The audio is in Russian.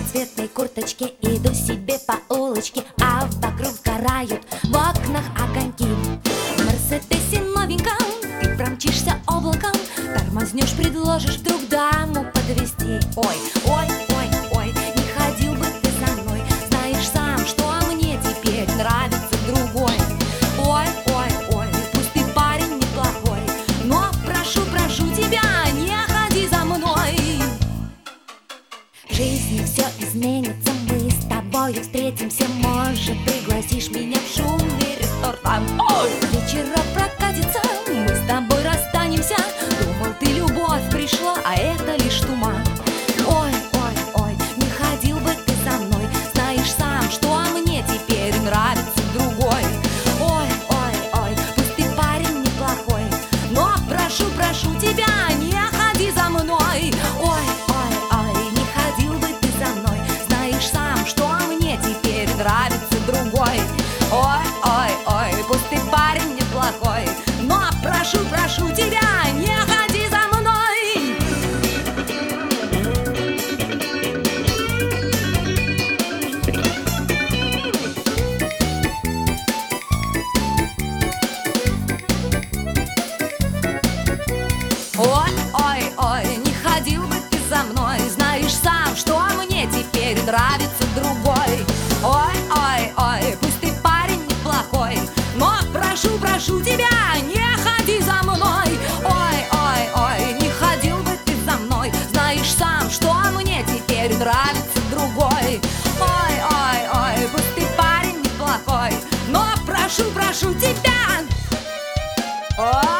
разноцветной курточке иду себе по улочке, а вокруг сгорают в окнах огоньки. В Мерседесе новеньком ты промчишься облаком, тормознешь, предложишь вдруг даму подвезти. Ой, ой, ой, ой, не ходил бы ты за мной, знаешь сам, что мне теперь нравится другой. Ой, ой, ой, пусть ты парень неплохой, но прошу, прошу тебя, не ходи за мной. В жизни все изменится, мы с тобою встретимся, может, пригласишь меня в шумный ресторан. Ой, вечера прокатится, мы с тобой расстанемся. Думал, ты любовь пришла, а это лишь туман. Ой, ой, ой, не ходил бы ты за мной, знаешь сам, что мне теперь нравится другой. Ой, ой, ой, пусть ты парень неплохой, но прошу, прошу тебя, не ходи за мной. Ой, ой, ой, не ходил бы ты за мной, знаешь сам, что мне теперь нравится другой. Ой, ой, ой, пусть ты парень неплохой, но прошу, прошу тебя, не ходи за мной. Ой, ой, ой, не ходил бы ты за мной, знаешь сам, что мне теперь нравится другой. Ой, ой, ой, пусть ты парень неплохой, но прошу, прошу тебя, не ходи за мной. Ой, ой, ой, не ходил бы ты за мной, знаешь сам, что мне теперь нравится другой. Ой, ой, ой, пусть ты парень неплохой, но прошу, прошу тебя. Ой.